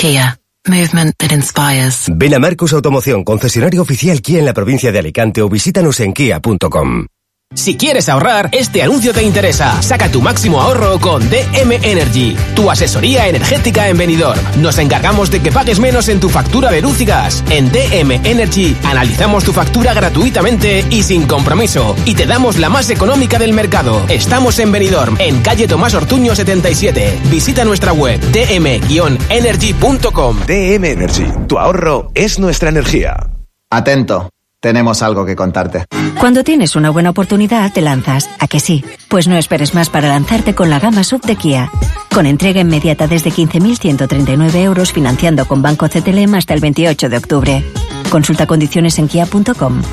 Kia. Movement that inspires. Ven a Marcos Automoción, concesionario oficial Kia en la provincia de Alicante, o visítanos en kia.com. Si quieres ahorrar, este anuncio te interesa. Saca tu máximo ahorro con DM Energy, tu asesoría energética en Benidorm. Nos encargamos de que pagues menos en tu factura de luz y gas. En DM Energy analizamos tu factura gratuitamente y sin compromiso, y te damos la más económica del mercado. Estamos en Benidorm, en calle Tomás Ortuño 77. Visita nuestra web dm-energy.com. DM Energy, tu ahorro es nuestra energía. Atento. Tenemos algo que contarte. Cuando tienes una buena oportunidad, te lanzas. ¿A que sí? Pues no esperes más para lanzarte con la gama SUV de Kia. Con entrega inmediata desde 15.139 euros, financiando con Banco CTLM hasta el 28 de octubre. Consulta condiciones en kia.com.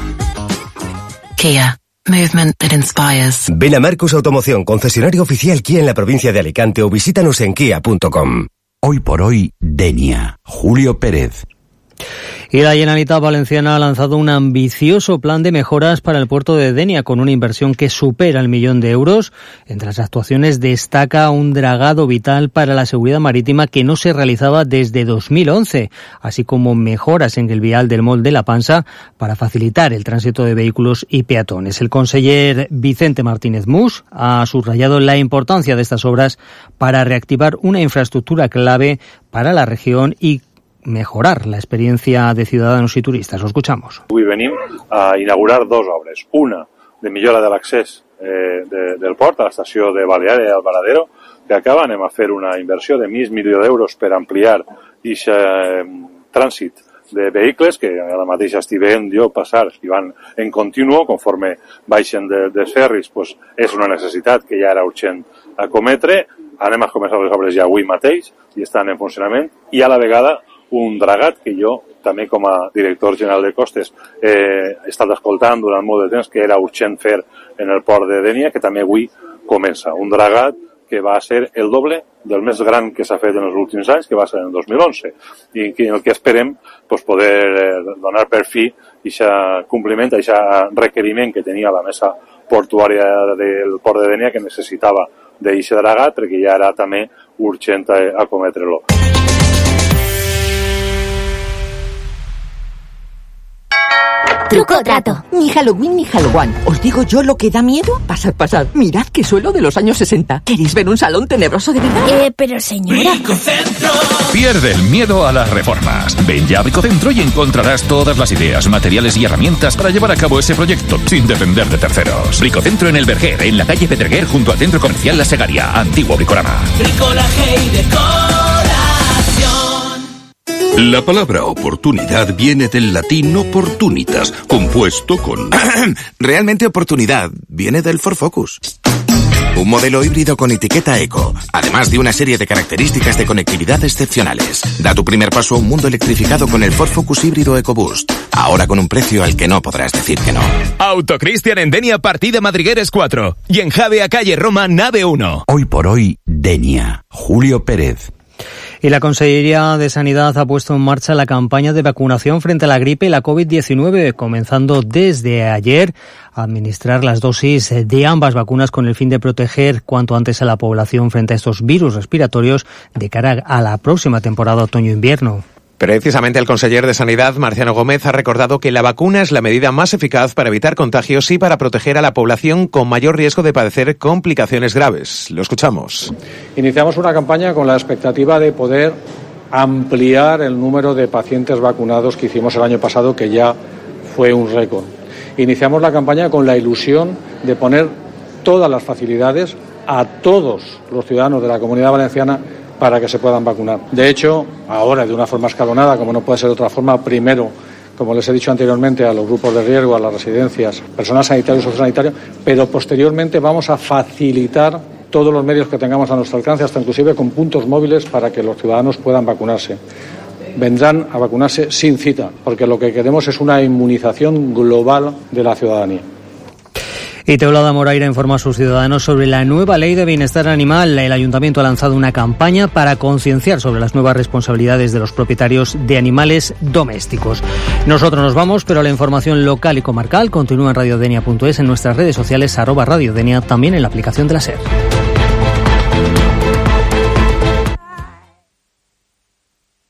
Kia. Movement that inspires. Ven a Marcos Automoción, concesionario oficial Kia en la provincia de Alicante, o visítanos en kia.com. Hoy por hoy, Denia. Julio Pérez. Y la Generalitat Valenciana ha lanzado un ambicioso plan de mejoras para el puerto de Denia, con una inversión que supera el 1 millón de euros. Entre las actuaciones destaca un dragado vital para la seguridad marítima que no se realizaba desde 2011, así como mejoras en el vial del Mol de la Pansa para facilitar el tránsito de vehículos y peatones. El conseller Vicente Martínez Mus ha subrayado la importancia de estas obras para reactivar una infraestructura clave para la región y mejorar la experiencia de ciudadanos i turistes. Ho escuchamos. Avui venim a inaugurar dues obres. Una de millora de l'accés del port a l'estació de Balear i al Varadero, que acaba. Anem a fer una inversió de mig milió d'euros per ampliar aquest trànsit de vehicles que ara mateix estic veient jo passar i van en continu conforme baixen dels ferris. Pues és una necessitat que ja era urgent acometre. Anem a començar les obres ja avui mateix i estan en funcionament, i a la vegada un dragat que jo també com a director general de costes he estat escoltant durant molt de temps que era urgent fer en el port de Denia, que també avui comença. Un dragat que va ser el doble del més gran que s'ha fet en els últims anys, que va ser en el 2011, i en el que esperem poder donar per fi aquest compliment, aquest requeriment que tenia la mesa portuària del port de Denia, que necessitava d'aquest dragat, perquè ja era també urgent acometre-lo. Truco o trato. Ni Halloween ni Halloween. ¿Os digo yo lo que da miedo? Pasad. Mirad qué suelo de los años 60. ¿Queréis ver un salón tenebroso de verdad? Pero señora... Bricocentro. Pierde el miedo a las reformas. Ven ya a Bricocentro y encontrarás todas las ideas, materiales y herramientas para llevar a cabo ese proyecto sin depender de terceros. Bricocentro en El Verger, en la calle Pedreguer, junto al Centro Comercial La Segaria. Antiguo Bricolama. Bricolaje y decoración. La palabra oportunidad viene del latín opportunitas, compuesto con... Realmente oportunidad viene del Ford Focus. Un modelo híbrido con etiqueta eco, además de una serie de características de conectividad excepcionales. Da tu primer paso a un mundo electrificado con el Ford Focus híbrido EcoBoost. Ahora con un precio al que no podrás decir que no. Autocristian en Denia, partida Madrigueres 4. Y en Javea, calle Roma, nave 1. Hoy por hoy, Denia. Julio Pérez. Y la Consellería de Sanidad ha puesto en marcha la campaña de vacunación frente a la gripe y la COVID-19, comenzando desde ayer a administrar las dosis de ambas vacunas con el fin de proteger cuanto antes a la población frente a estos virus respiratorios de cara a la próxima temporada otoño-invierno. Precisamente el conseller de Sanidad, Marciano Gómez, ha recordado que la vacuna es la medida más eficaz para evitar contagios y para proteger a la población con mayor riesgo de padecer complicaciones graves. Lo escuchamos. Iniciamos una campaña con la expectativa de poder ampliar el número de pacientes vacunados que hicimos el año pasado, que ya fue un récord. Iniciamos la campaña con la ilusión de poner todas las facilidades a todos los ciudadanos de la Comunidad Valenciana para que se puedan vacunar. De hecho, ahora de una forma escalonada, como no puede ser de otra forma, primero, como les he dicho anteriormente, a los grupos de riesgo, a las residencias, personal sanitario y sociosanitario, pero posteriormente vamos a facilitar todos los medios que tengamos a nuestro alcance, hasta inclusive con puntos móviles para que los ciudadanos puedan vacunarse. Vendrán a vacunarse sin cita, porque lo que queremos es una inmunización global de la ciudadanía. Y Teulada Moraira informa a sus ciudadanos sobre la nueva ley de bienestar animal. El Ayuntamiento ha lanzado una campaña para concienciar sobre las nuevas responsabilidades de los propietarios de animales domésticos. Nosotros nos vamos, pero la información local y comarcal continúa en radiodenia.es, en nuestras redes sociales @radiodenia, también en la aplicación de la SER.